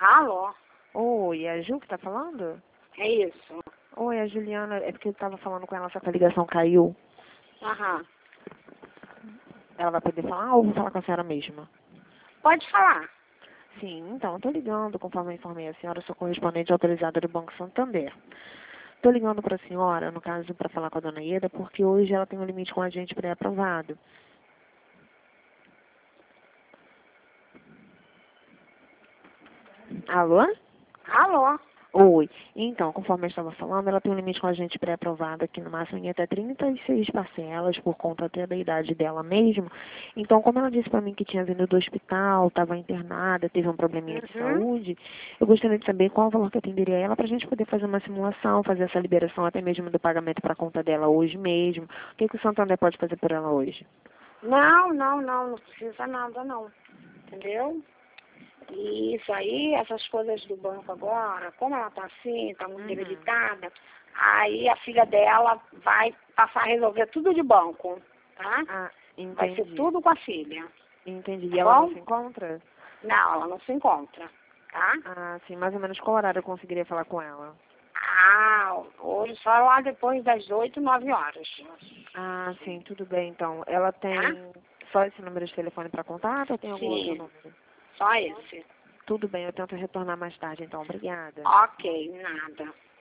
Alô? Oi, é a Ju que tá falando? É isso. Oi, a Juliana, é porque eu tava falando com ela, só que a ligação caiu. Aham. Ela vai poder falar ou vou falar com a senhora mesma? Pode falar. Sim, então, eu tô ligando, conforme eu informei a senhora, eu sou correspondente autorizada do Banco Santander. Tô ligando pra senhora, no caso, pra falar com a dona Ieda, porque hoje ela tem um limite com a gente pré-aprovado. Alô? Alô? Oi. Então, conforme eu estava falando, ela tem um limite com a gente pré-aprovado aqui no máximo em até 36 parcelas, por conta até da idade dela mesmo. Então, como ela disse para mim que tinha vindo do hospital, estava internada, teve um probleminha de Uhum. saúde, eu gostaria de saber qual o valor que eu atenderia ela para a gente poder fazer uma simulação, fazer essa liberação até mesmo do pagamento para a conta dela hoje mesmo. O que o Santander pode fazer por ela hoje? Não precisa nada não. Entendeu? E isso aí, essas coisas do banco agora, como ela tá assim, tá muito debilitada, aí a filha dela vai passar a resolver tudo de banco, tá? Ah, Vai ser entendi. tudo com a filha, Entendi. tá E ela não bom? se encontra? Não, ela não se encontra, tá? Ah, sim. Mais ou menos qual horário eu conseguiria falar com ela? Hoje só lá depois das 8, 9 horas, Ah, sim, tudo bem, então. Ela tá? tem só esse número de telefone para contato ou tem algum outro Sim, número? só esse. Tudo bem, eu tento retornar mais tarde, então. Obrigada. Ok, nada.